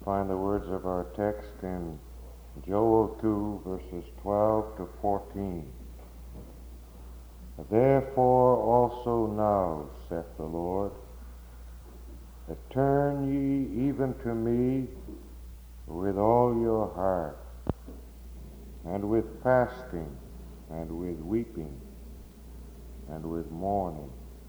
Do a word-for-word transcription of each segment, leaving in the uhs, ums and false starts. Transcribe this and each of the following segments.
Find the words of our text in Joel two, verses twelve to fourteen. Therefore also now, saith the Lord, turn ye even to me with all your heart, and with fasting, and with weeping, and with mourning,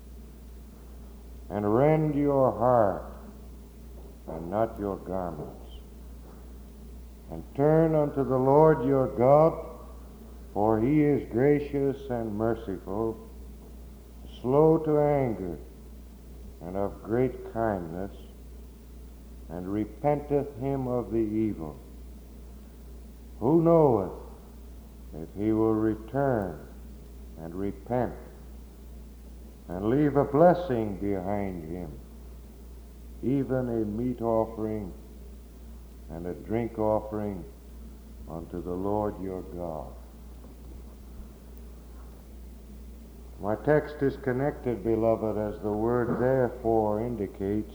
and rend your heart, and not your garments, and turn unto the Lord your God, for he is gracious and merciful, slow to anger, and of great kindness, and repenteth him of the evil. Who knoweth if he will return and repent, and leave a blessing behind him, even a meat offering and a drink offering unto the Lord your God. My text is connected, beloved, as the word therefore indicates,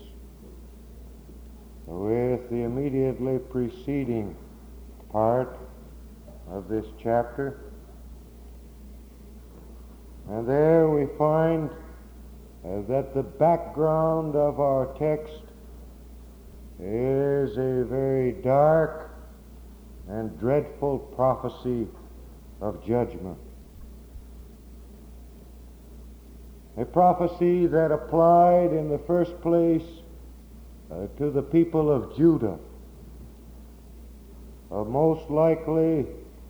with the immediately preceding part of this chapter. And there we find uh, that the background of our text is a very dark and dreadful prophecy of judgment. A prophecy that applied in the first place uh, to the people of Judah, uh, most likely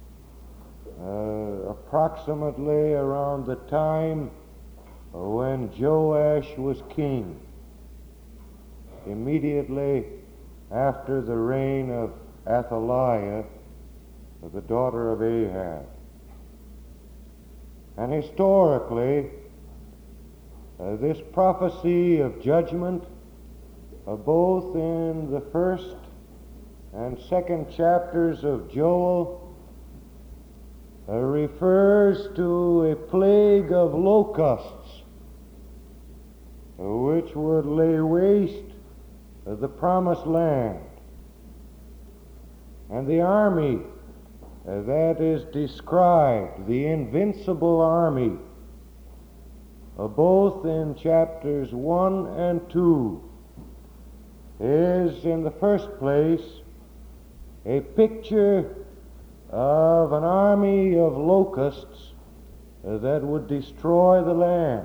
uh, approximately around the time when Joash was king, immediately after the reign of Athaliah, the daughter of Ahab. And historically, uh, this prophecy of judgment, uh, both in the first and second chapters of Joel, uh, refers to a plague of locusts, uh, which would lay waste uh, the promised land. And the army uh, that is described, the invincible army, uh, both in chapters one and two, is in the first place a picture of an army of locusts uh, that would destroy the land.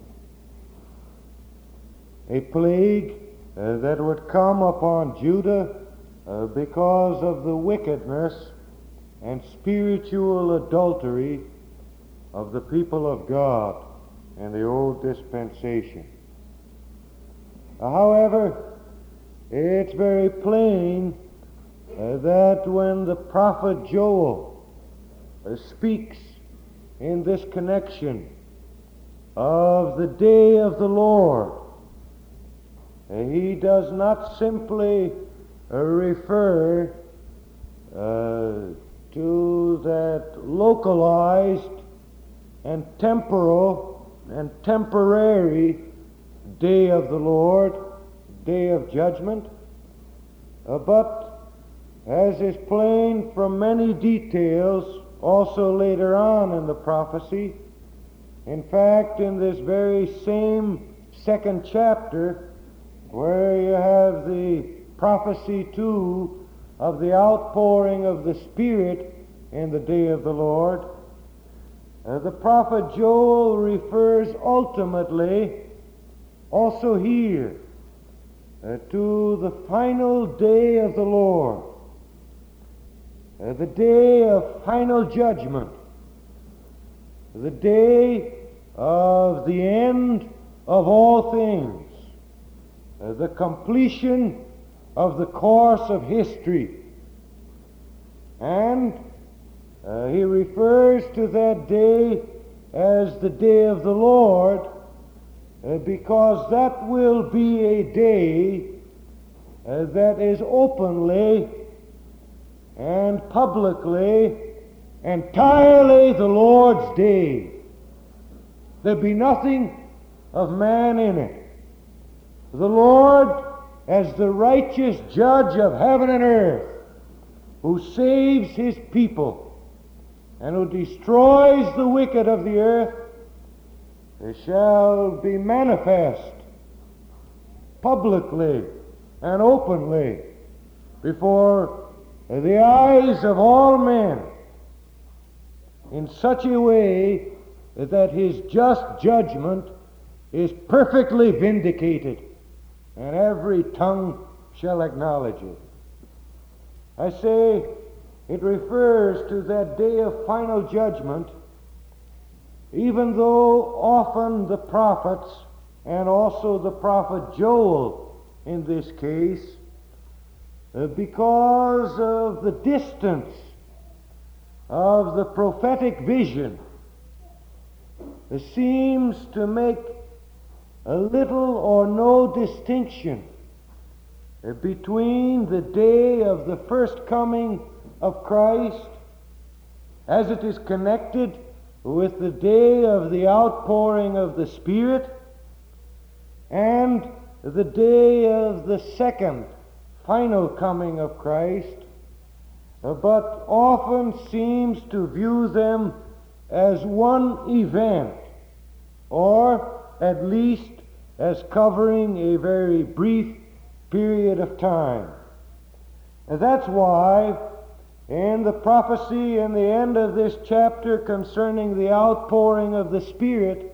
A plague uh, that would come upon Judah uh, because of the wickedness and spiritual adultery of the people of God in the old dispensation. Uh, however, it's very plain uh, that when the prophet Joel uh, speaks in this connection of the day of the Lord, uh, he does not simply uh, refer uh, to that localized and temporal and temporary day of the Lord, day of judgment, uh, but as is plain from many details also later on in the prophecy, in fact, in this very same second chapter, where you have the prophecy too of the outpouring of the Spirit in the day of the Lord, uh, the prophet Joel refers ultimately also here uh, to the final day of the Lord, uh, the day of final judgment, the day of the end of all things, uh, the completion of the course of history. And uh, he refers to that day as the day of the Lord, uh, because that will be a day uh, that is openly and publicly entirely the Lord's day. There'll be nothing of man in it. The Lord as the righteous judge of heaven and earth, who saves his people and who destroys the wicked of the earth, shall be manifest publicly and openly before the eyes of all men in such a way that his just judgment is perfectly vindicated, and every tongue shall acknowledge it. I say it refers to that day of final judgment, even though often the prophets, and also the prophet Joel in this case, uh, because of the distance of the prophetic vision, uh, seems to make a little or no distinction uh, between the day of the first coming of Christ, as it is connected with the day of the outpouring of the Spirit, and the day of the second final coming of Christ, uh, but often seems to view them as one event, or at least as covering a very brief period of time. And that's why in the prophecy in the end of this chapter concerning the outpouring of the Spirit,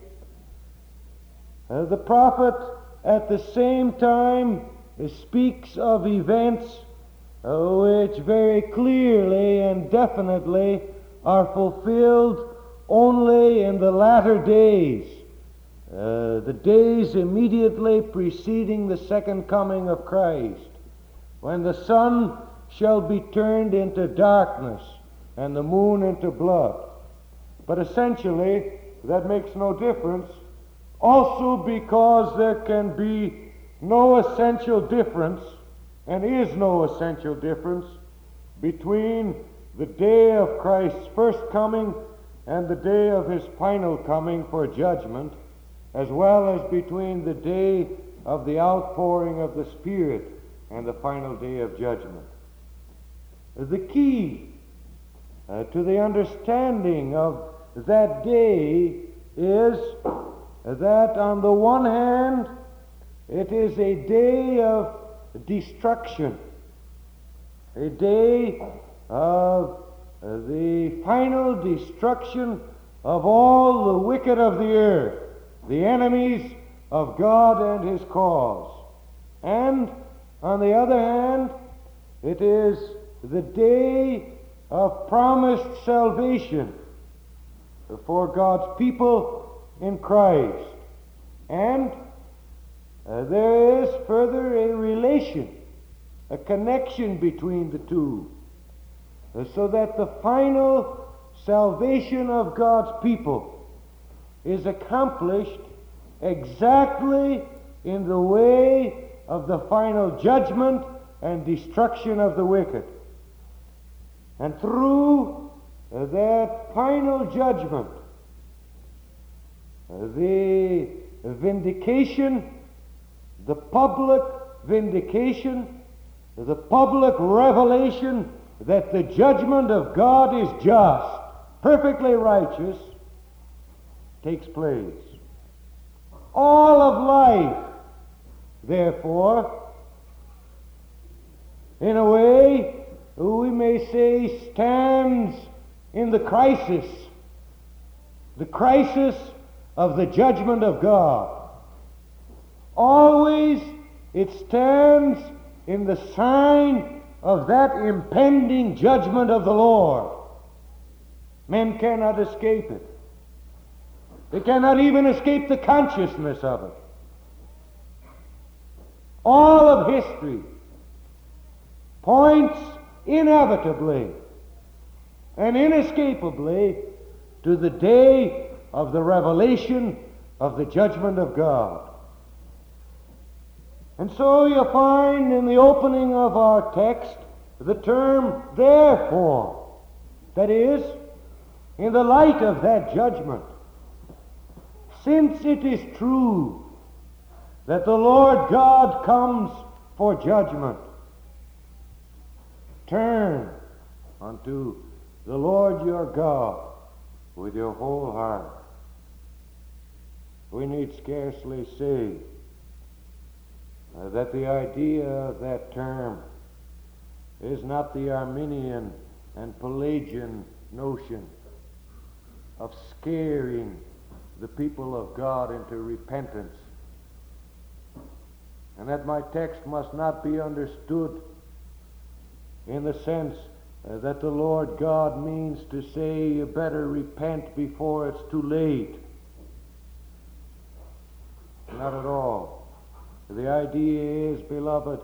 uh, the prophet at the same time uh, speaks of events uh, which very clearly and definitely are fulfilled only in the latter days, uh, the days immediately preceding the second coming of Christ, when the sun shall be turned into darkness and the moon into blood. But essentially, that makes no difference, also because there can be no essential difference, and is no essential difference, between the day of Christ's first coming and the day of his final coming for judgment, as well as between the day of the outpouring of the Spirit and the final day of judgment. The key uh, to the understanding of that day is that on the one hand, it is a day of destruction, a day of uh, the final destruction of all the wicked of the earth, the enemies of God and his cause. And on the other hand, it is the day of promised salvation for God's people in Christ. And uh, there is further a relation, a connection between the two, uh, so that the final salvation of God's people is accomplished exactly in the way of the final judgment and destruction of the wicked. And through uh, that final judgment, uh, the vindication, the public vindication, the public revelation that the judgment of God is just, perfectly righteous, takes place. All of life, therefore, in a way, we may say, stands in the crisis, the crisis of the judgment of God. Always it stands in the sign of that impending judgment of the Lord. Men cannot escape it. They cannot even escape the consciousness of it. All of history points inevitably and inescapably to the day of the revelation of the judgment of God. And so you find in the opening of our text the term therefore, that is, in the light of that judgment, since it is true that the Lord God comes for judgment. Turn unto the Lord your God with your whole heart. We need scarcely say uh, that the idea of that term is not the Arminian and Pelagian notion of scaring the people of God into repentance, and that my text must not be understood in the sense uh, that the Lord God means to say you better repent before it's too late. Not at all. The idea is, beloved,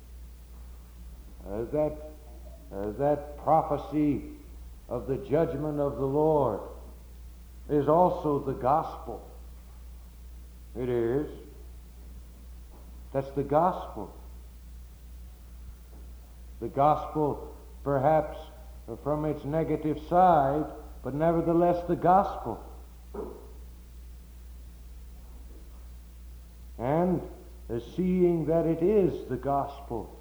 uh, that uh, that prophecy of the judgment of the Lord is also the gospel. It is. That's the gospel. The gospel, perhaps from its negative side, but nevertheless the gospel. And uh, seeing that it is the gospel,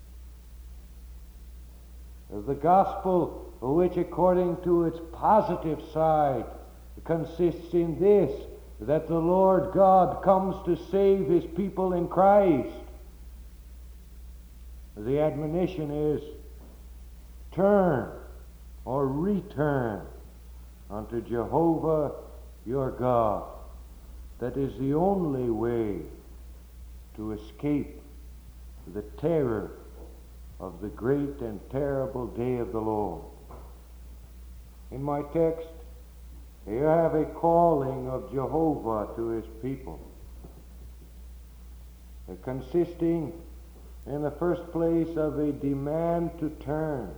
uh, the gospel which according to its positive side consists in this, that the Lord God comes to save his people in Christ. The admonition is, turn or return unto Jehovah your God. That is the only way to escape the terror of the great and terrible day of the Lord. In my text, you have a calling of Jehovah to his people, consisting in the first place of a demand to turn,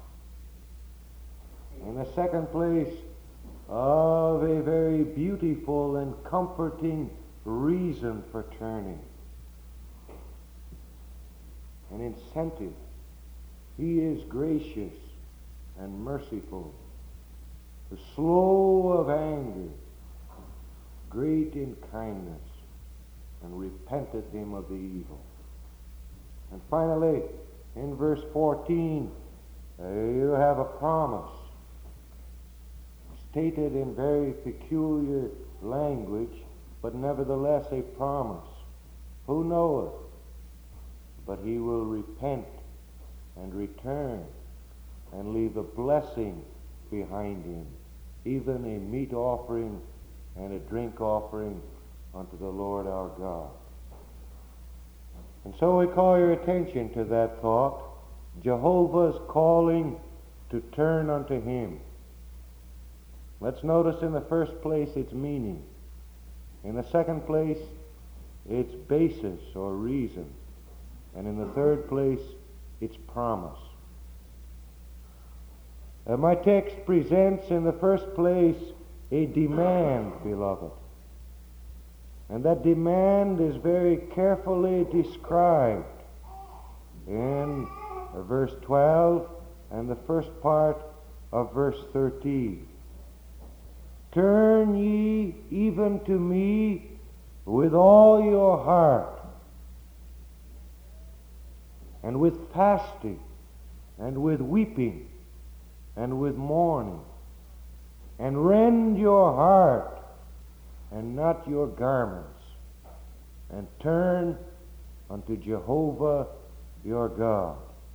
in the second place of a very beautiful and comforting reason for turning, an incentive. He is gracious and merciful, slow of anger, great in kindness, and repenteth him of the evil. And finally, in verse fourteen, uh, you have a promise, stated in very peculiar language, but nevertheless a promise. Who knoweth? But he will repent and return and leave a blessing behind him, even a meat offering and a drink offering unto the Lord our God. And so we call your attention to that thought, Jehovah's calling to turn unto him. Let's notice in the first place its meaning. In the second place, its basis or reason. And in the third place, its promise. Uh, my text presents in the first place a demand, beloved. And that demand is very carefully described in uh, verse twelve and the first part of verse thirteen. Turn ye even to me with all your heart, and with fasting, and with weeping, and with mourning, and rend your heart, and not your garments, and turn unto Jehovah your God.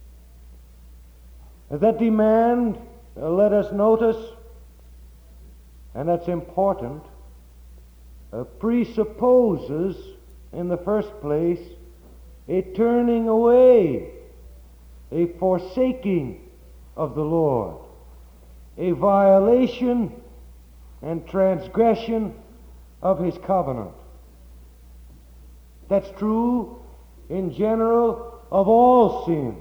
That demand, uh, let us notice, and that's important, uh, presupposes, in the first place, a turning away, a forsaking of the Lord, a violation and transgression of his covenant. That's true in general of all sin.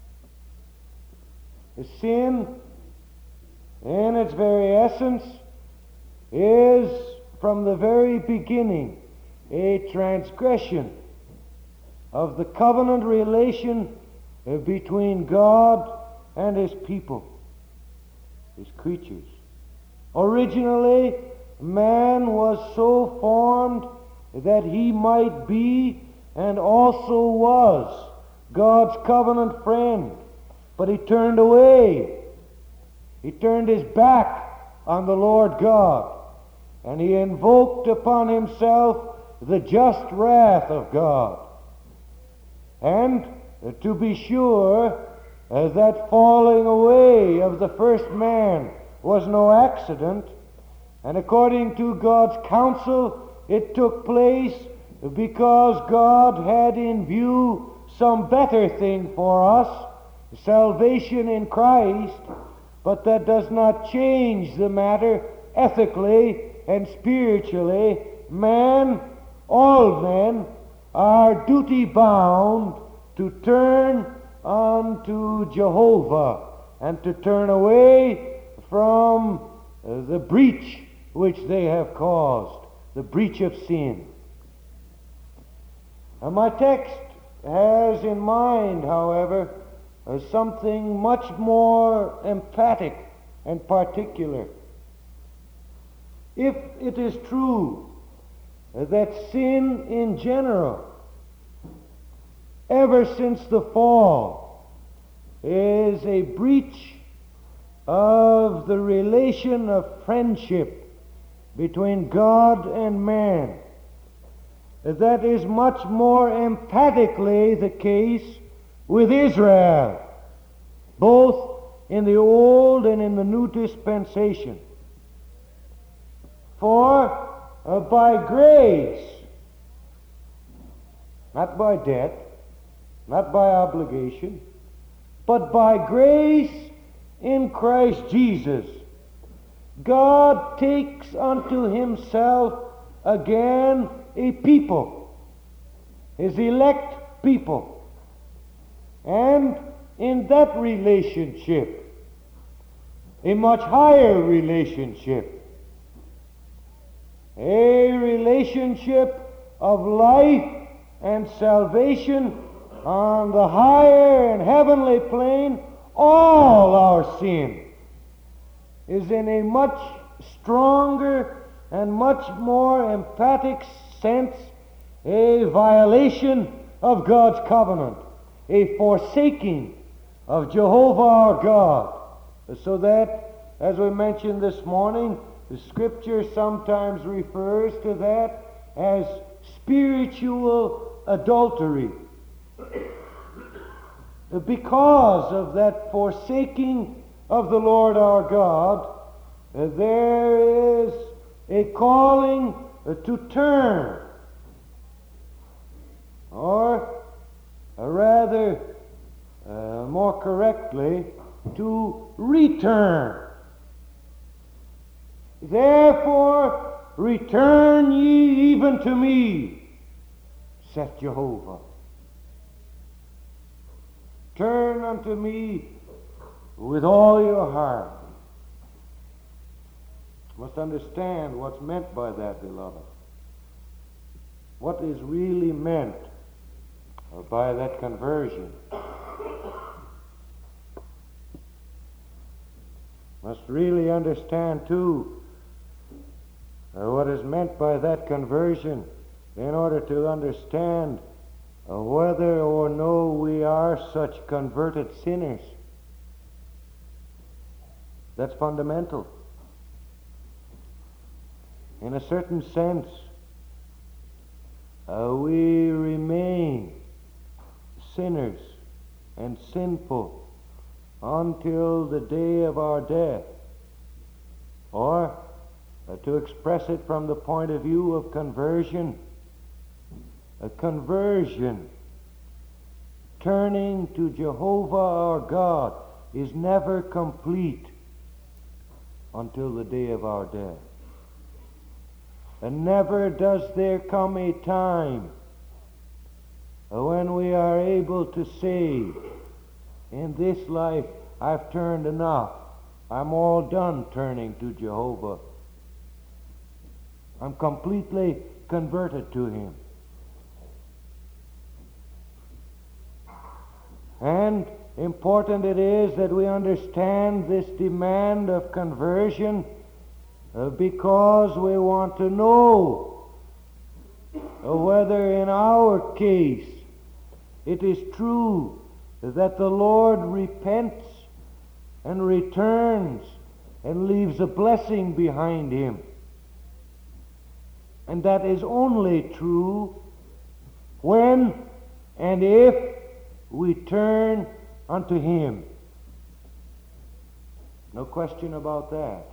The sin, in its very essence, is from the very beginning a transgression of the covenant relation between God and his people, his creatures. Originally, man was so formed that he might be and also was God's covenant friend, but he turned away. He turned his back on the Lord God, and he invoked upon himself the just wrath of God. And uh, to be sure, uh, that falling away of the first man was no accident, and according to God's counsel, it took place because God had in view some better thing for us, salvation in Christ. But that does not change the matter ethically and spiritually. Man, all men, are duty bound to turn unto Jehovah and to turn away from uh, the breach which they have caused, the breach of sin. Now, my text has in mind, however, uh, something much more emphatic and particular. If it is true uh, that sin in general, ever since the fall, is a breach of the relation of friendship between God and man, that is much more emphatically the case with Israel, both in the Old and in the New Dispensation. For uh, by grace, not by debt, not by obligation, but by grace in Christ Jesus, God takes unto himself again a people, his elect people. And in that relationship, a much higher relationship, a relationship of life and salvation on the higher and heavenly plane, all our sin is in a much stronger and much more emphatic sense a violation of God's covenant, a forsaking of Jehovah our God, so that, as we mentioned this morning, the Scripture sometimes refers to that as spiritual adultery. Because of that forsaking of the Lord our God, there is a calling to turn, or rather, uh, more correctly, to return. Therefore, return ye even to me, saith Jehovah. Turn unto me with all your heart. You must understand what's meant by that, beloved. What is really meant by that conversion? Must really understand, too, uh, what is meant by that conversion in order to understand uh, whether or no we are such converted sinners. That's fundamental. In a certain sense, uh, we remain sinners and sinful until the day of our death. Or, uh, to express it from the point of view of conversion, a conversion, turning to Jehovah our God, is never complete until the day of our death. And never does there come a time when we are able to say, in this life I've turned enough. I'm all done turning to Jehovah. I'm completely converted to Him. And important it is that we understand this demand of conversion uh, because we want to know uh, whether in our case it is true that the Lord repents and returns and leaves a blessing behind him. And that is only true when and if we turn unto him. No question about that.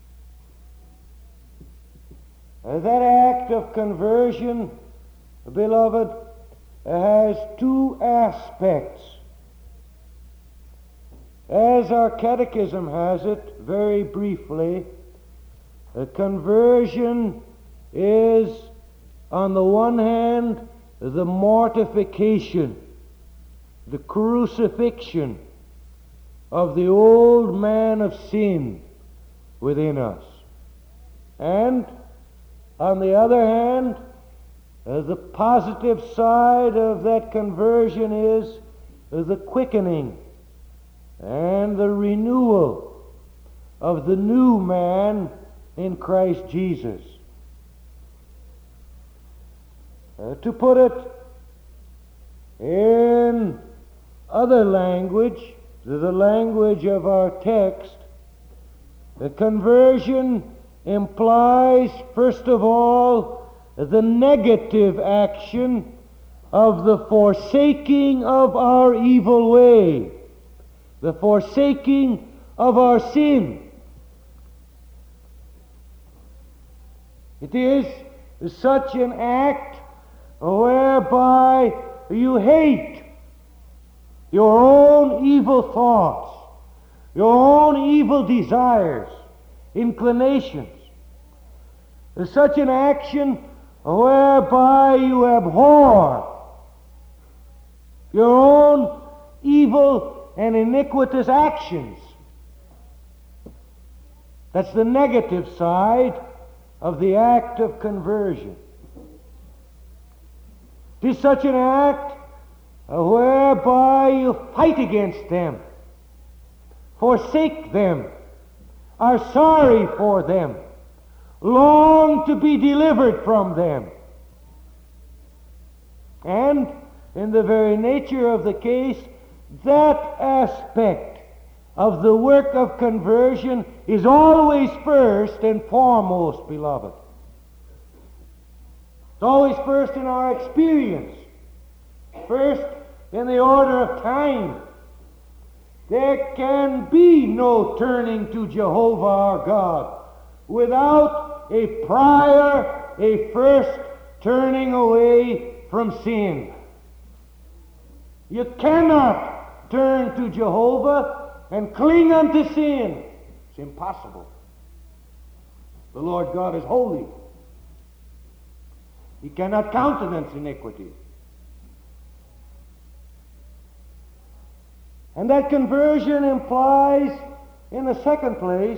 Uh, that act of conversion, beloved, has two aspects. As our catechism has it, very briefly, a conversion is, on the one hand, the mortification, the crucifixion of the old man of sin within us. And, on the other hand, uh, the positive side of that conversion is uh, the quickening and the renewal of the new man in Christ Jesus. Uh, to put it in other language, the language of our text, the conversion implies, first of all, the negative action of the forsaking of our evil way, the forsaking of our sin. It is such an act whereby you hate your own evil thoughts, your own evil desires, inclinations. It's such an action whereby you abhor your own evil and iniquitous actions. That's the negative side of the act of conversion. It is such an act whereby you fight against them, forsake them, are sorry for them, long to be delivered from them. And in the very nature of the case, that aspect of the work of conversion is always first and foremost, beloved. It's always first in our experience, first in the order of time. There can be no turning to Jehovah our God without a prior, a first turning away from sin. You cannot turn to Jehovah and cling unto sin. It's impossible. The Lord God is holy. He cannot countenance iniquity. And that conversion implies, in the second place,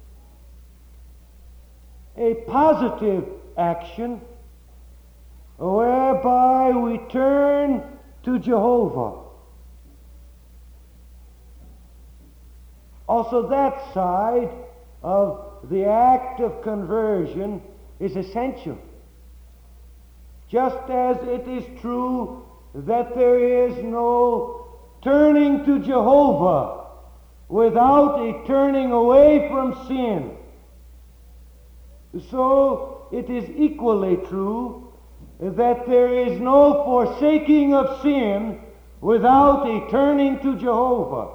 a positive action whereby we turn to Jehovah. Also, that side of the act of conversion is essential. Just as it is true that there is no turning to Jehovah without a turning away from sin, so it is equally true that there is no forsaking of sin without a turning to Jehovah.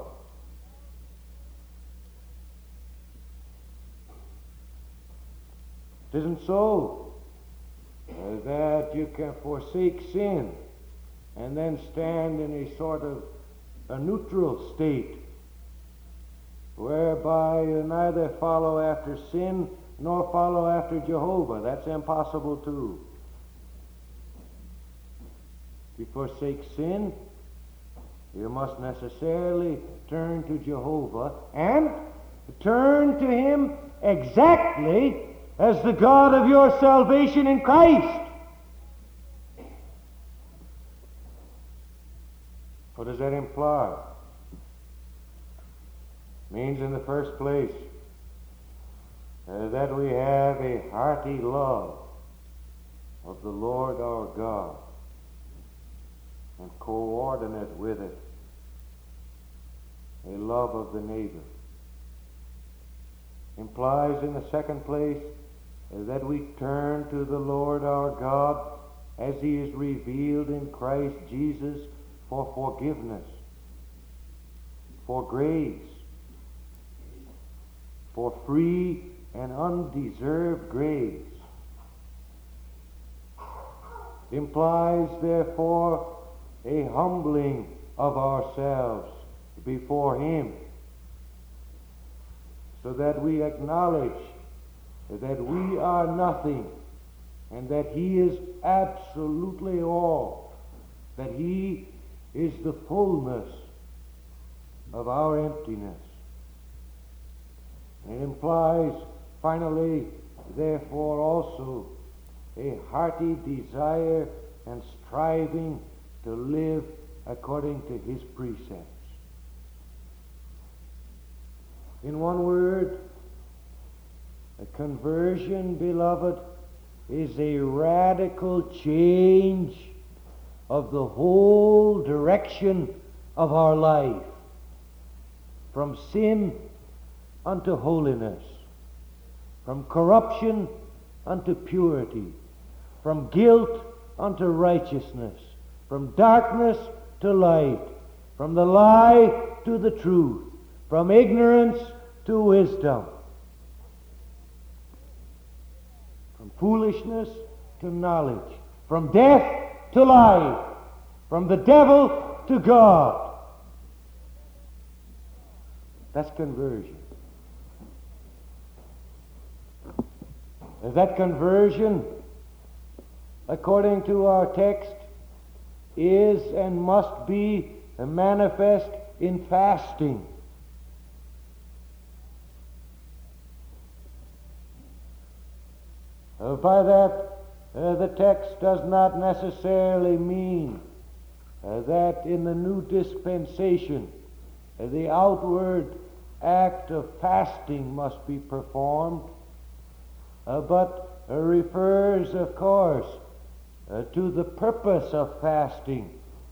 It isn't so uh, that you can forsake sin and then stand in a sort of a neutral state whereby you neither follow after sin nor follow after Jehovah. That's impossible too. If you forsake sin, you must necessarily turn to Jehovah and turn to him exactly as the God of your salvation in Christ. What does that imply? It means, in the first place, uh, that we have a hearty love of the Lord our God. and coordinate with it a love of the neighbor. Implies in the second place that we turn to the Lord our God as he is revealed in Christ Jesus for forgiveness, for grace, for free and undeserved grace. Implies, therefore, a humbling of ourselves before him, so that we acknowledge that we are nothing and that he is absolutely all, that he is the fullness of our emptiness. It implies, finally, therefore, also a hearty desire and striving to live according to his precepts. In one word, a conversion, beloved, is a radical change of the whole direction of our life, from sin unto holiness, from corruption unto purity, from guilt unto righteousness, from darkness to light, from the lie to the truth, from ignorance to wisdom, from foolishness to knowledge, from death to life, from the devil to God. That's conversion. That conversion, according to our text, is and must be manifest in fasting. Uh, by that, uh, the text does not necessarily mean uh, that in the new dispensation uh, the outward act of fasting must be performed, uh, but uh, refers, of course, uh, to the purpose of fasting.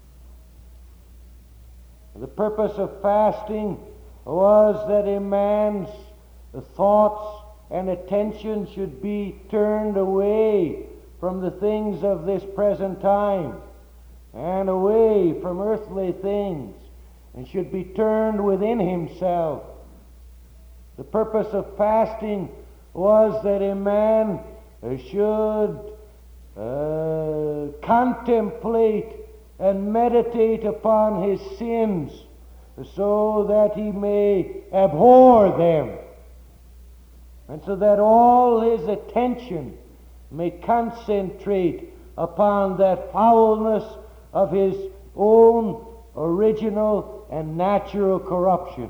The purpose of fasting was that a man's thoughts and attention should be turned away from the things of this present time and away from earthly things, and should be turned within himself. The purpose of fasting was that a man should uh, contemplate and meditate upon his sins so that he may abhor them, and so that all his attention may concentrate upon that foulness of his own original and natural corruption.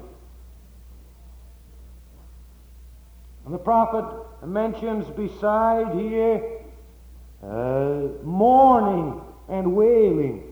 And the prophet mentions beside here uh, mourning and wailing.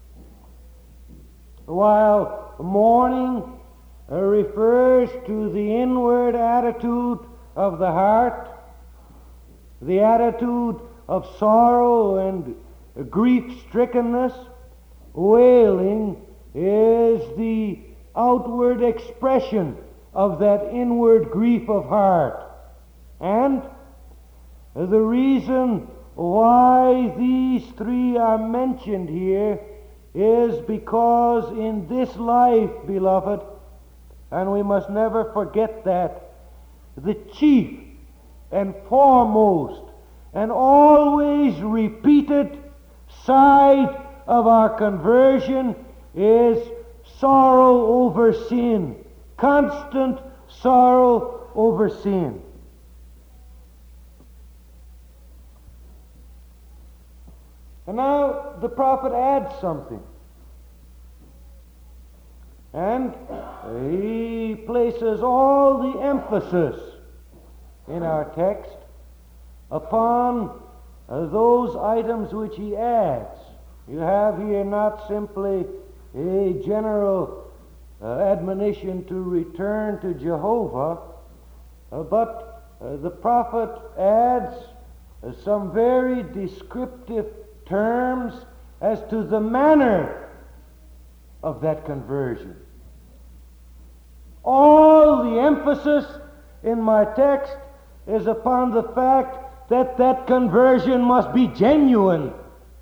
While mourning uh, refers to the inward attitude of the heart, the attitude of sorrow and grief-strickenness, wailing is the outward expression of that inward grief of heart. And the reason why these three are mentioned here is because in this life, beloved, and we must never forget that, the chief and foremost and always repeated side of our conversion is sorrow over sin, constant sorrow over sin. And now the prophet adds something. And he places all the emphasis in our text upon uh, those items which he adds. You have here not simply a general uh, admonition to return to Jehovah, uh, but uh, the prophet adds uh, some very descriptive terms as to the manner of that conversion. All the emphasis in my text is upon the fact that that conversion must be genuine.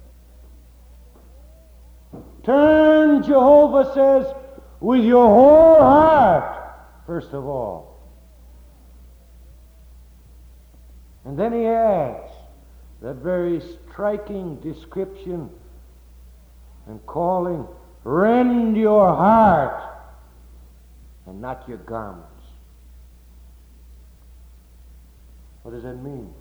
Turn, Jehovah says, with your whole heart, first of all. And then he adds that very striking description and calling, rend your heart and not your garments. What does that mean?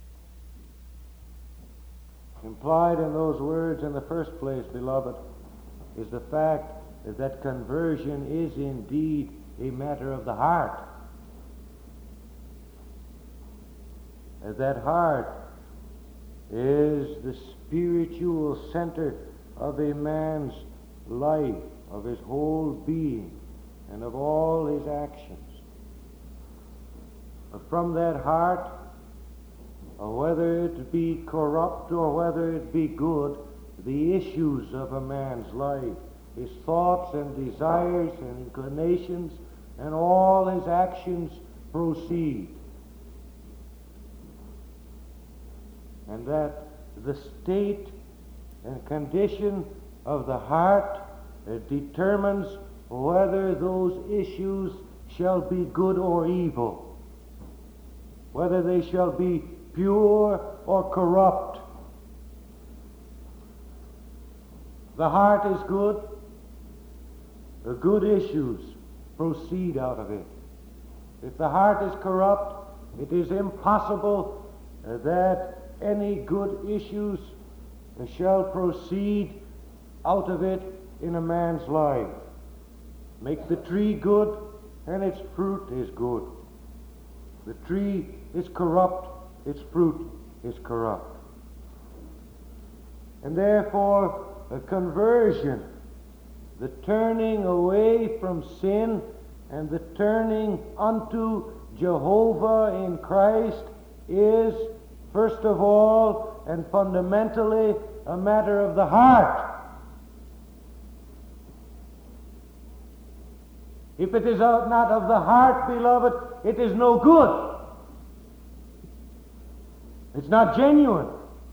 Implied in those words in the first place, beloved, is the fact that that conversion is indeed a matter of the heart. That that heart is the spiritual center of a man's life, of his whole being, and of all his actions. From that heart, whether it be corrupt or whether it be good, the issues of a man's life, his thoughts and desires and inclinations, and all his actions proceed. And that the state and condition of the heart uh, determines whether those issues shall be good or evil, whether they shall be pure or corrupt. The heart is good. The good issues proceed out of it. If the heart is corrupt, it is impossible uh, that any good issues uh, shall proceed out of it in a man's life. Make the tree good, and its fruit is good. The tree is corrupt, its fruit is corrupt. And therefore, a conversion, the turning away from sin and the turning unto Jehovah in Christ, is first of all and fundamentally a matter of the heart. If it is out not of the heart, beloved, it is no good. It's not genuine.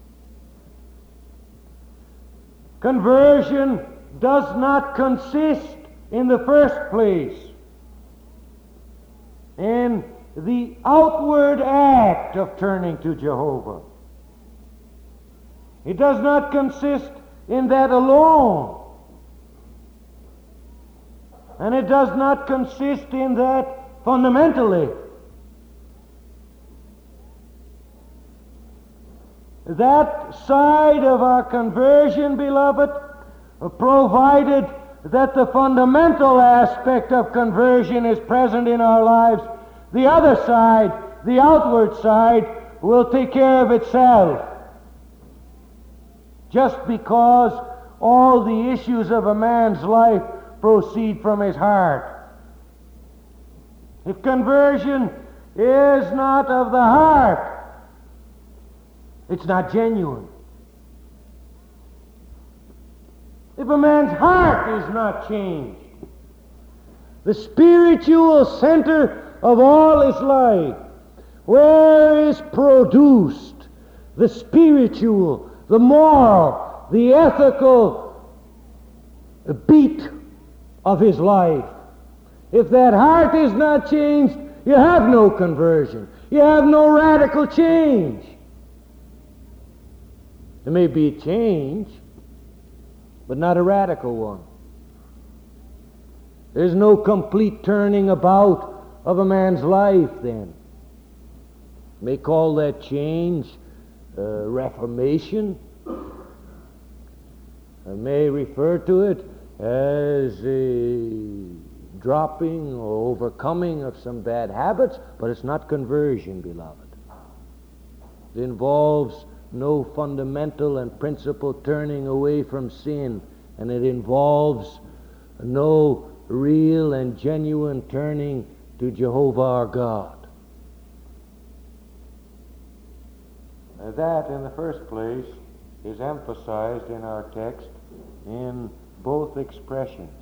Conversion does not consist, in the first place, in the outward act of turning to Jehovah. It does not consist in that alone. And it does not consist in that fundamentally. That side of our conversion, beloved, provided that the fundamental aspect of conversion is present in our lives, the other side, the outward side, will take care of itself. Just because all the issues of a man's life proceed from his heart. If conversion is not of the heart, it's not genuine. If a man's heart is not changed, the spiritual center of all his life, where is produced the spiritual, the moral, the ethical beat of his life, if that heart is not changed, you have no conversion. You have no radical change. There may be a change, but not a radical one. There's no complete turning about of a man's life then. You may call that change uh, reformation. I may refer to it as a dropping or overcoming of some bad habits, but it's not conversion, beloved. It involves no fundamental and principal turning away from sin, and it involves no real and genuine turning to Jehovah our God. That, in the first place, is emphasized in our text in both expressions.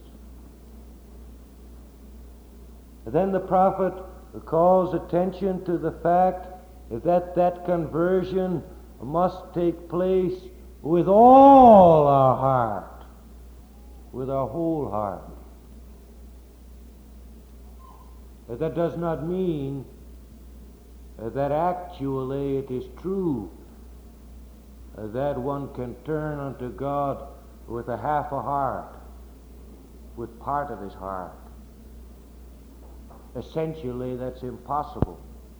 Then the prophet calls attention to the fact that that conversion must take place with all our heart, with our whole heart. That does not mean that actually it is true that one can turn unto God with a half a heart, with part of his heart. Essentially, that's impossible.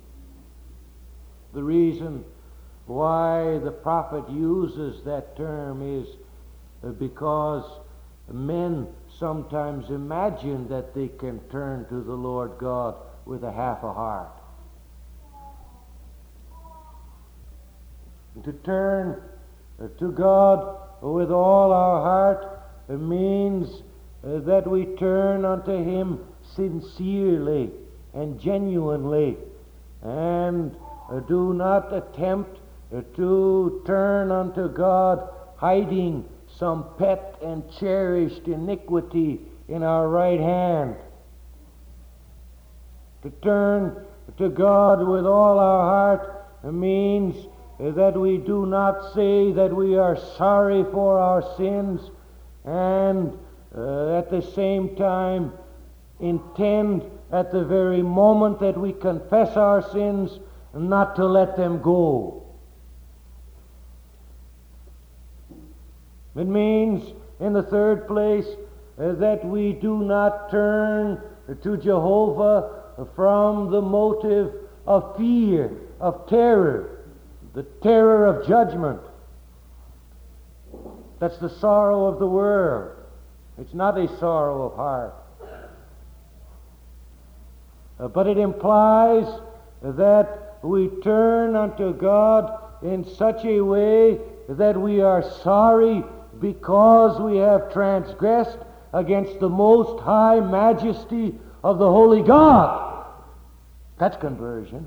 The reason why the prophet uses that term is because men sometimes imagine that they can turn to the Lord God with a half a heart. To turn to God with all our heart means that we turn unto him sincerely and genuinely, and do not attempt to turn unto God hiding some pet and cherished iniquity in our right hand. To turn to God with all our heart means that we do not say that we are sorry for our sins and uh, at the same time intend at the very moment that we confess our sins not to let them go. It means, in the third place, uh, that we do not turn to Jehovah from the motive of fear, of terror, the terror of judgment. That's the sorrow of the world. It's not a sorrow of heart. Uh, but it implies that we turn unto God in such a way that we are sorry because we have transgressed against the most high majesty of the holy God. That's conversion.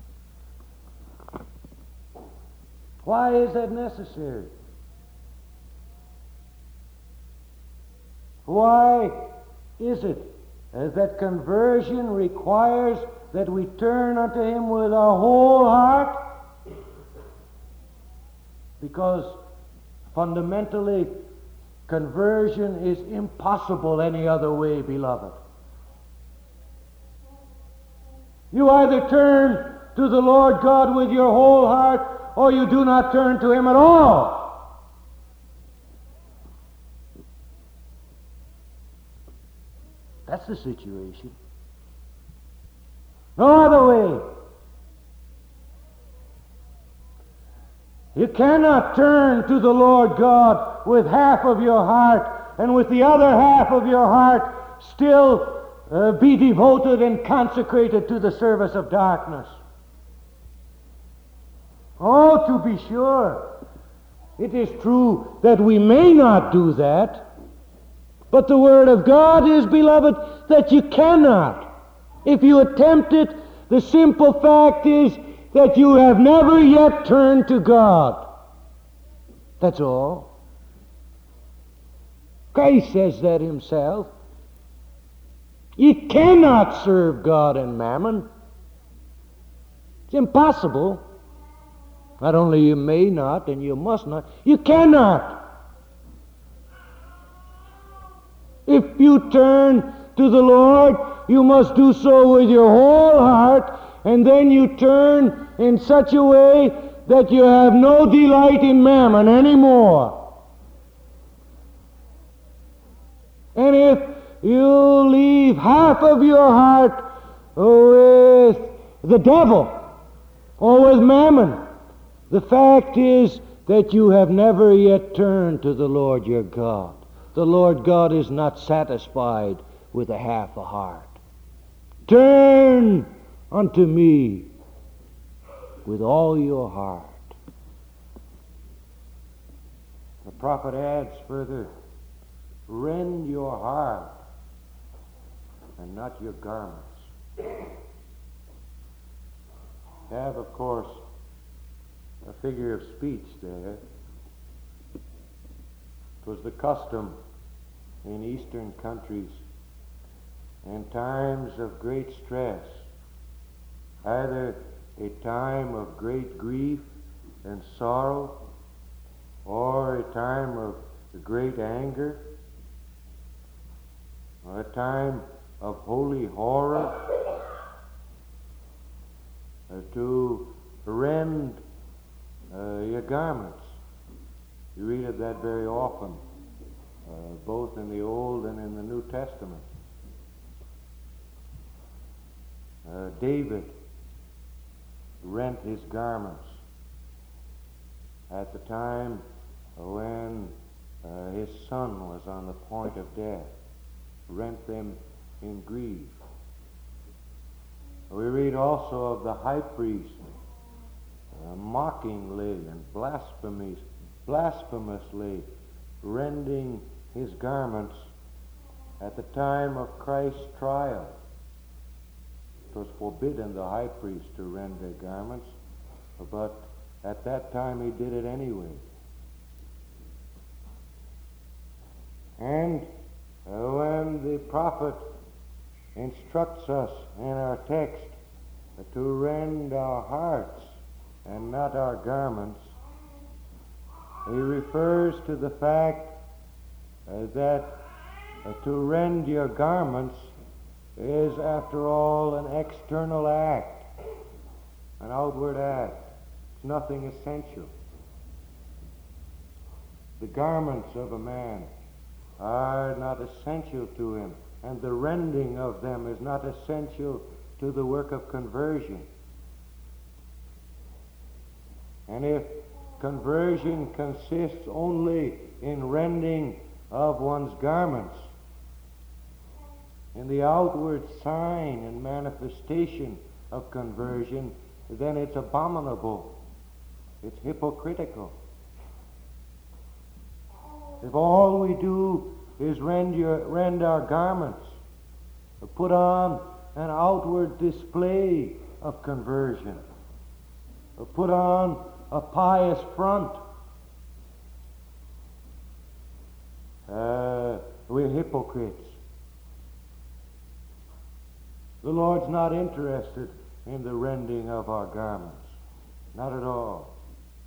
Why is that necessary? Why is it that conversion requires that we turn unto him with our whole heart? Because fundamentally, conversion is impossible any other way, beloved. You either turn to the Lord God with your whole heart, or you do not turn to him at all. That's the situation. No other way. You cannot turn to the Lord God with half of your heart and with the other half of your heart still uh, be devoted and consecrated to the service of darkness. Oh, to be sure, it is true that we may not do that, but the Word of God is, beloved, that you cannot. If you attempt it, the simple fact is that you have never yet turned to God. That's all. Christ says that himself. You cannot serve God and mammon. It's impossible. Not only you may not and you must not, you cannot. If you turn to the Lord, you must do so with your whole heart, and then you turn in such a way that you have no delight in mammon anymore. And if you leave half of your heart with the devil or with mammon, the fact is that you have never yet turned to the Lord your God. The Lord God is not satisfied with a half a heart. Turn unto me with all your heart. The prophet adds further, rend your heart and not your garments. Have, of course, a figure of speech there. It was the custom in eastern countries in times of great stress, either a time of great grief and sorrow, or a time of great anger, or a time of holy horror, uh, to rend uh, your garments. You read of that very often, uh, both in the Old and in the New Testament. Uh, David rent his garments at the time when uh, his son was on the point of death, rent them in grief. We read also of the high priest uh, mockingly and blasphemies, blasphemously rending his garments at the time of Christ's trial. It was forbidden the high priest to rend their garments, but at that time he did it anyway. And uh, when the prophet instructs us in our text uh, to rend our hearts and not our garments, he refers to the fact uh, that uh, to rend your garments is, after all, an external act, an outward act. It's nothing essential. The garments of a man are not essential to him, and the rending of them is not essential to the work of conversion. And if conversion consists only in rending of one's garments, in the outward sign and manifestation of conversion, then it's abominable. It's hypocritical. If all we do is rend, your, rend our garments, or put on an outward display of conversion, or put on a pious front, uh, we're hypocrites. The Lord's not interested in the rending of our garments. Not at all.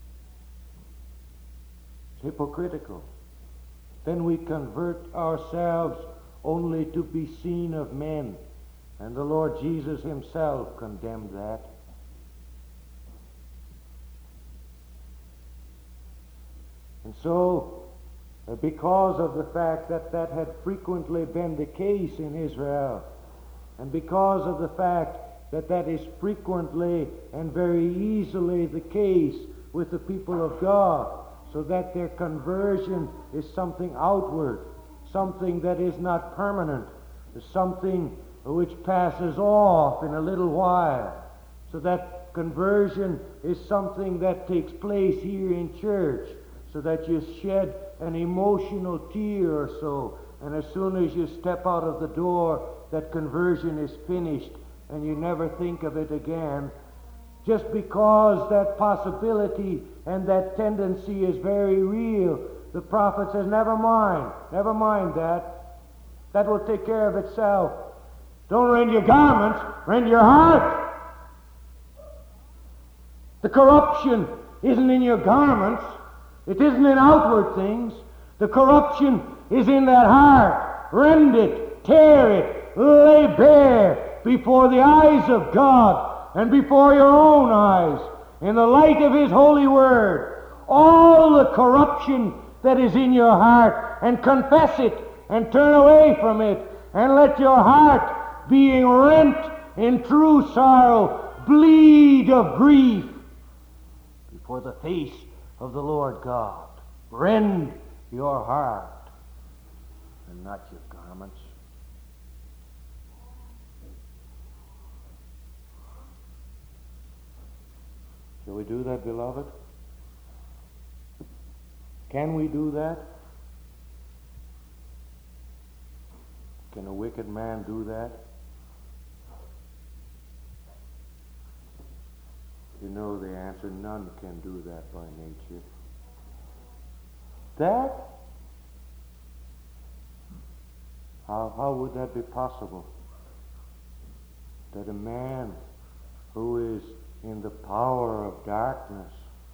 It's hypocritical. Then we convert ourselves only to be seen of men. And the Lord Jesus himself condemned that. And so, uh, because of the fact that that had frequently been the case in Israel, and because of the fact that that is frequently and very easily the case with the people of God, so that their conversion is something outward, something that is not permanent, something which passes off in a little while, so that conversion is something that takes place here in church, so that you shed an emotional tear or so, and as soon as you step out of the door, that conversion is finished, and you never think of it again. Just because that possibility and that tendency is very real, the prophet says, never mind, never mind that. That will take care of itself. Don't rend your garments, rend your heart. The corruption isn't in your garments. It isn't in outward things. The corruption is in that heart. Rend it, tear it, lay bare before the eyes of God and before your own eyes, in the light of His holy word, all the corruption that is in your heart, and confess it and turn away from it, and let your heart, being rent in true sorrow, bleed of grief before the face of the Lord God. Rend your heart and not your garments. Shall we do that, beloved? Can we do that? Can a wicked man do that? You know the answer. None can do that by nature. That How, how would that be possible? That a man who is in the power of darkness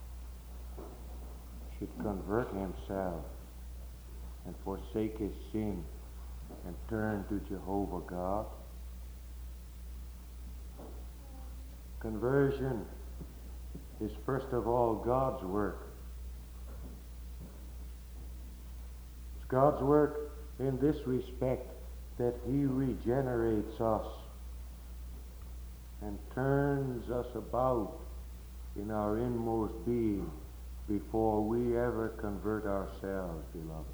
should convert himself and forsake his sin and turn to Jehovah God? Conversion is first of all God's work. It's God's work in this respect that He regenerates us and turns us about in our inmost being before we ever convert ourselves, beloved.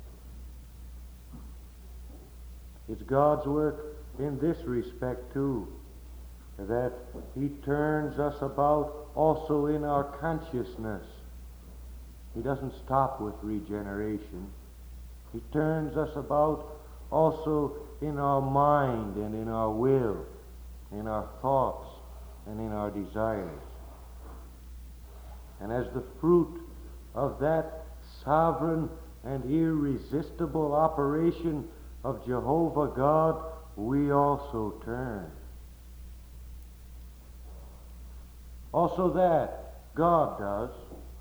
It's God's work in this respect too, that He turns us about also in our consciousness. He doesn't stop with regeneration. He turns us about also in our mind and in our will, in our thoughts and in our desires. And as the fruit of that sovereign and irresistible operation of Jehovah God, we also turn. Also that God does.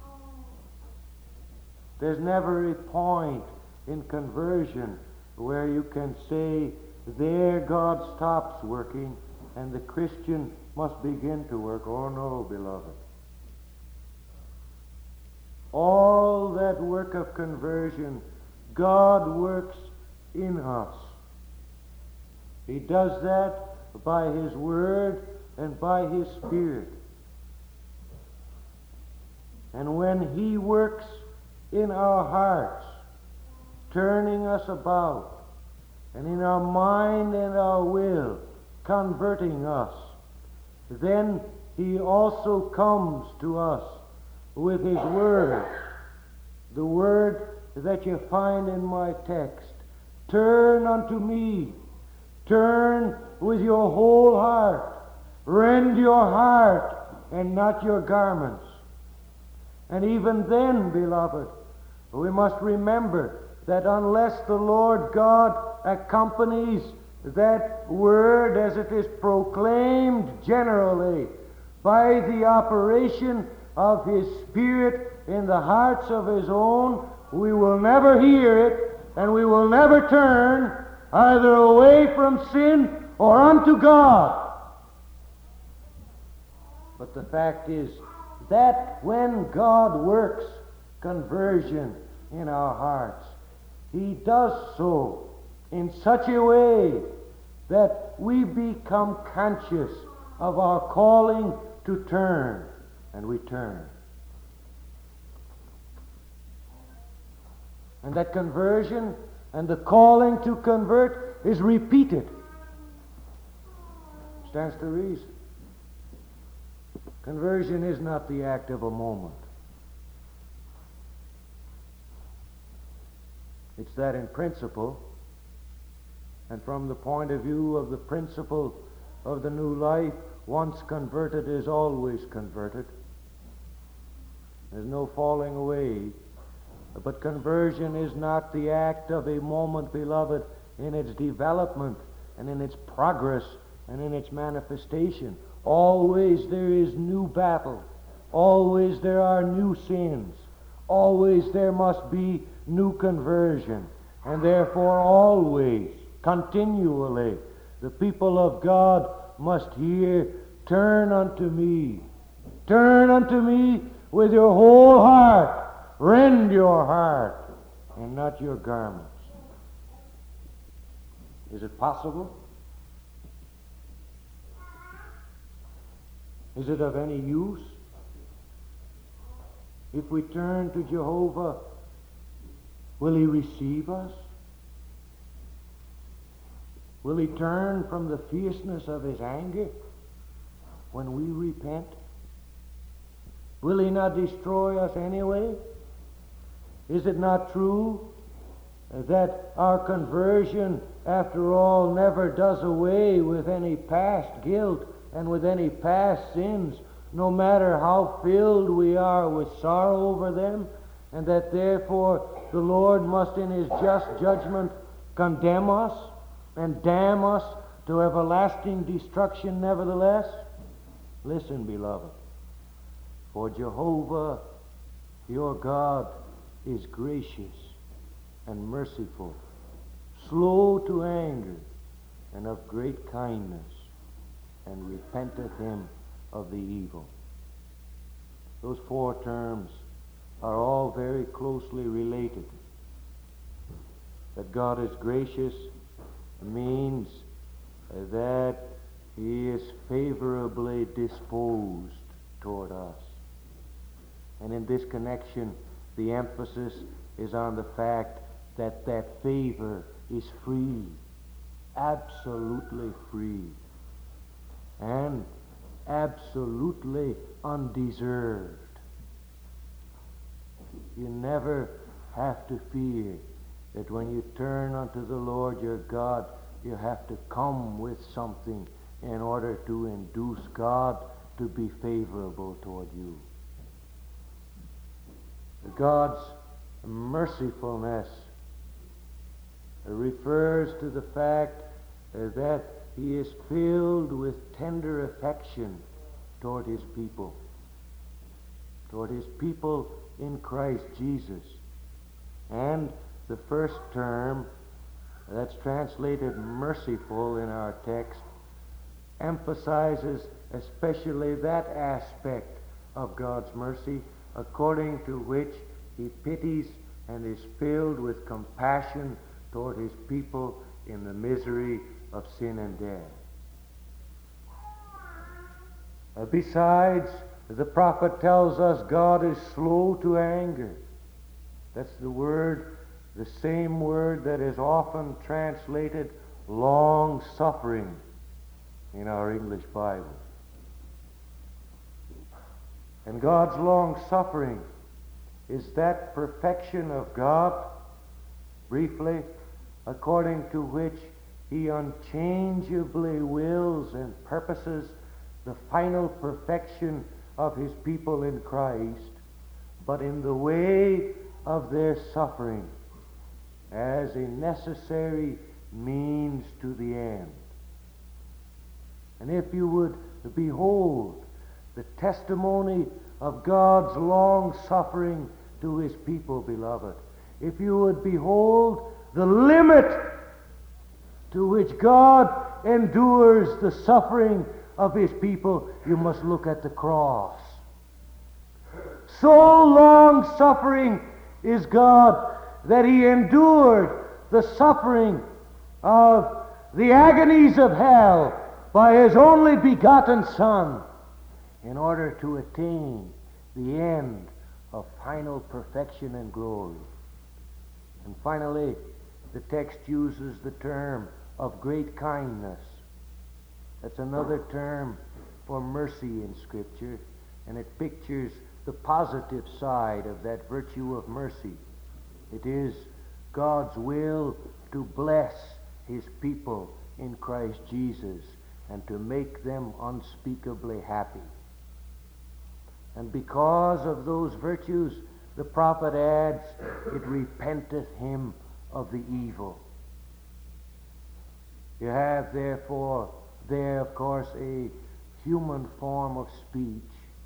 There's never a point in conversion where you can say, there God stops working and the Christian must begin to work. Oh no, beloved. All that work of conversion, God works in us. He does that by His Word and by His Spirit. And when He works in our hearts, turning us about, and in our mind and our will, converting us, then He also comes to us with His Word, the Word that you find in my text. Turn unto me, turn with your whole heart, rend your heart and not your garments. And even then, beloved, we must remember that unless the Lord God accompanies that word as it is proclaimed generally by the operation of His Spirit in the hearts of His own, we will never hear it, and we will never turn either away from sin or unto God. But the fact is that when God works conversion in our hearts, He does so in such a way that we become conscious of our calling to turn, and we turn. And that conversion and the calling to convert is repeated. Stands to reason. Conversion is not the act of a moment. It's that in principle, and from the point of view of the principle of the new life, once converted is always converted. There's no falling away. But conversion is not the act of a moment, beloved, in its development and in its progress and in its manifestation. Always there is new battle. Always there are new sins. Always there must be new conversion. And therefore always, continually, the people of God must hear, turn unto me. Turn unto me with your whole heart. Rend your heart and not your garments. Is it possible? Is it of any use? If we turn to Jehovah, will He receive us? Will He turn from the fierceness of His anger when we repent? Will He not destroy us anyway? Is it not true that our conversion, after all, never does away with any past guilt and with any past sins, no matter how filled we are with sorrow over them, and that therefore the Lord must in His just judgment condemn us and damn us to everlasting destruction nevertheless? Listen, beloved, for Jehovah your God is gracious and merciful, slow to anger, and of great kindness, and repenteth him of the evil. Those four terms are all very closely related. That God is gracious means that he is favorably disposed toward us. And in this connection, the emphasis is on the fact that that favor is free, absolutely free, and absolutely undeserved. You never have to fear that when you turn unto the Lord your God, you have to come with something in order to induce God to be favorable toward you. God's mercifulness refers to the fact that he is filled with tender affection toward his people, toward his people in Christ Jesus. And the first term that's translated merciful in our text emphasizes especially that aspect of God's mercy, according to which he pities and is filled with compassion toward his people in the misery of sin and death. Uh, besides, the prophet tells us God is slow to anger. That's the word, the same word that is often translated long-suffering in our English Bible. And God's long-suffering is that perfection of God, briefly, according to which he unchangeably wills and purposes the final perfection of his people in Christ, but in the way of their suffering as a necessary means to the end. And if you would behold the testimony of God's long suffering to his people, beloved, if you would behold the limit to which God endures the suffering of his people, you must look at the cross. So long suffering is God that he endured the suffering of the agonies of hell by his only begotten Son in order to attain the end of final perfection and glory. And finally, the text uses the term of great kindness. That's another term for mercy in Scripture, and it pictures the positive side of that virtue of mercy. It is God's will to bless his people in Christ Jesus and to make them unspeakably happy. And because of those virtues, the prophet adds, it repenteth him of the evil. You have, therefore, there, of course, a human form of speech.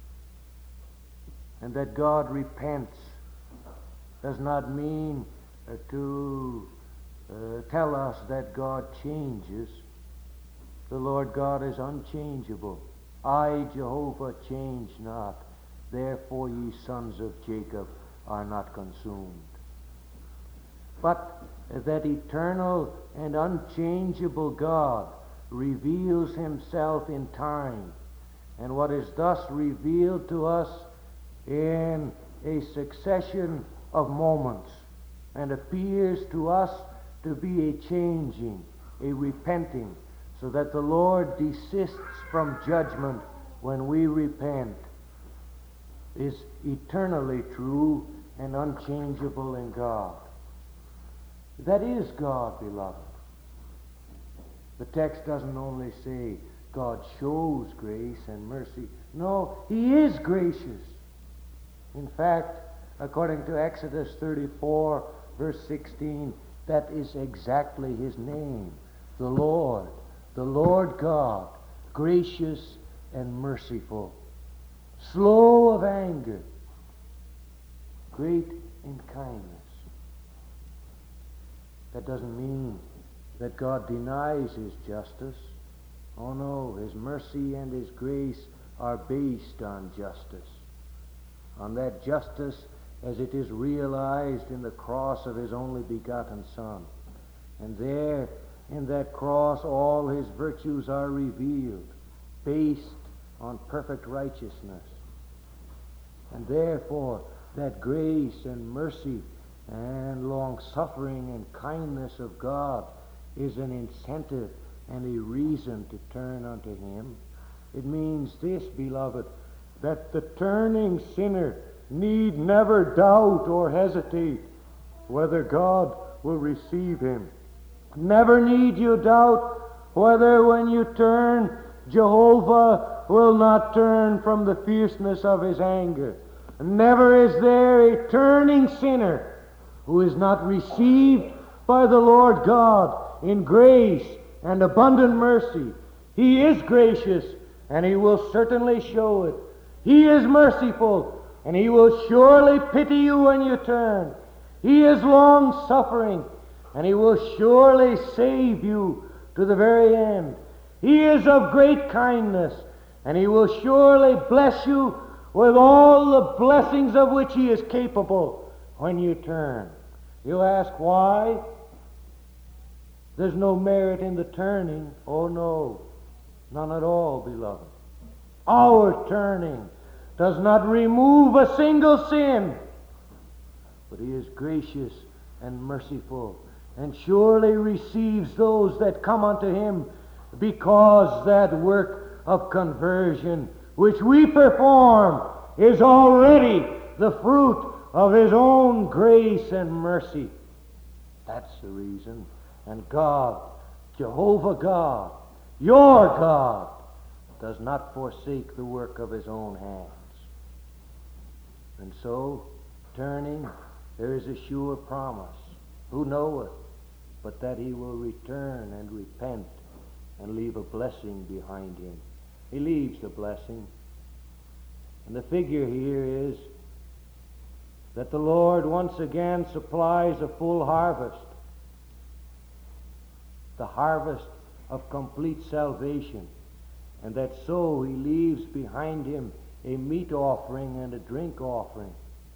And that God repents does not mean uh, to uh, tell us that God changes. The Lord God is unchangeable. I, Jehovah, change not. Therefore ye sons of Jacob are not consumed. But that eternal and unchangeable God reveals himself in time, and what is thus revealed to us in a succession of moments, and appears to us to be a changing, a repenting, so that the Lord desists from judgment when we repent, is eternally true and unchangeable in God. That is God, beloved. The text doesn't only say God shows grace and mercy. No, he is gracious. In fact, according to Exodus thirty-four, verse sixteen, that is exactly his name. the Lord, the Lord God, gracious and merciful, slow of anger, great in kindness. That doesn't mean that God denies his justice. Oh no, his mercy and his grace are based on justice, on that justice as it is realized in the cross of his only begotten Son. And there, in that cross, all his virtues are revealed, based on perfect righteousness. And therefore, that grace and mercy and long-suffering and kindness of God is an incentive and a reason to turn unto him. It means this, beloved, that the turning sinner need never doubt or hesitate whether God will receive him. Never need you doubt whether when you turn, Jehovah will not turn from the fierceness of his anger. Never is there a turning sinner who is not received by the Lord God in grace and abundant mercy. He is gracious, and he will certainly show it. He is merciful, and he will surely pity you when you turn. He is long-suffering, and he will surely save you to the very end. He is of great kindness, and he will surely bless you with all the blessings of which he is capable when you turn. You ask why? There's no merit in the turning. Oh no, none at all, beloved. Our turning does not remove a single sin, but he is gracious and merciful, and surely receives those that come unto him, because that work of conversion which we perform is already the fruit of his own grace and mercy. That's the reason. And God, Jehovah God, your God, does not forsake the work of his own hands. And so, turning, there is a sure promise. Who knoweth but that he will return and repent and leave a blessing behind him? He leaves a blessing. And the figure here is that the Lord once again supplies a full harvest. The harvest of complete salvation. And that so he leaves behind him a meat offering and a drink offering.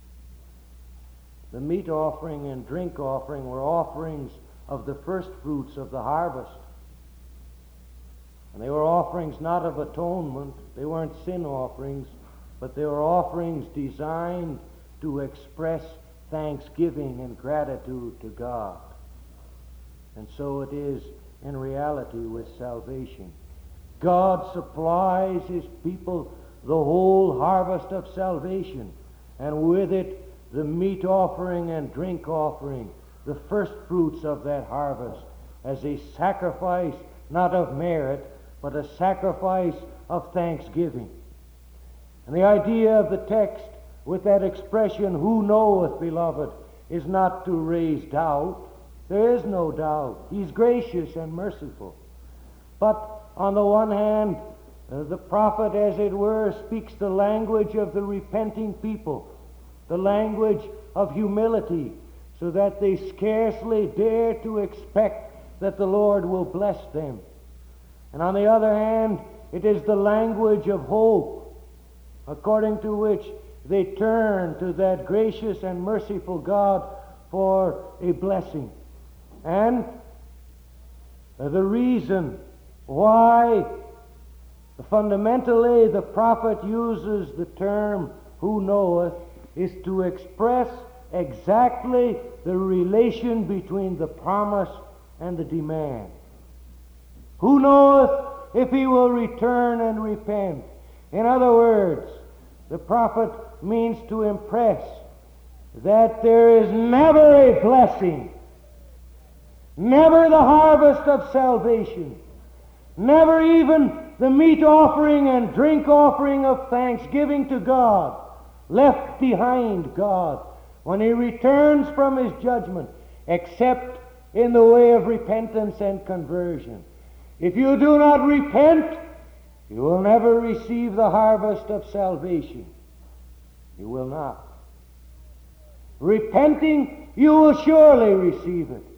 The meat offering and drink offering were offerings of the first fruits of the harvest. And they were offerings not of atonement. They weren't sin offerings, but they were offerings designed to express thanksgiving and gratitude to God. And so it is in reality with salvation. God supplies his people the whole harvest of salvation, and with it the meat offering and drink offering, the first fruits of that harvest, as a sacrifice not of merit, but a sacrifice of thanksgiving. And the idea of the text with that expression, who knoweth, beloved, is not to raise doubt. There is no doubt. He's gracious and merciful. But on the one hand, uh, the prophet, as it were, speaks the language of the repenting people, the language of humility, so that they scarcely dare to expect that the Lord will bless them. And on the other hand, it is the language of hope, according to which they turn to that gracious and merciful God for a blessing. And the reason why fundamentally the prophet uses the term who knoweth is to express exactly the relation between the promise and the demand. Who knoweth if he will return and repent? In other words, the prophet means to impress that there is never a blessing, never the harvest of salvation, never even the meat offering and drink offering of thanksgiving to God left behind God when he returns from his judgment, except in the way of repentance and conversion. If you do not repent, you will never receive the harvest of salvation. You will not. Repenting, you will surely receive it.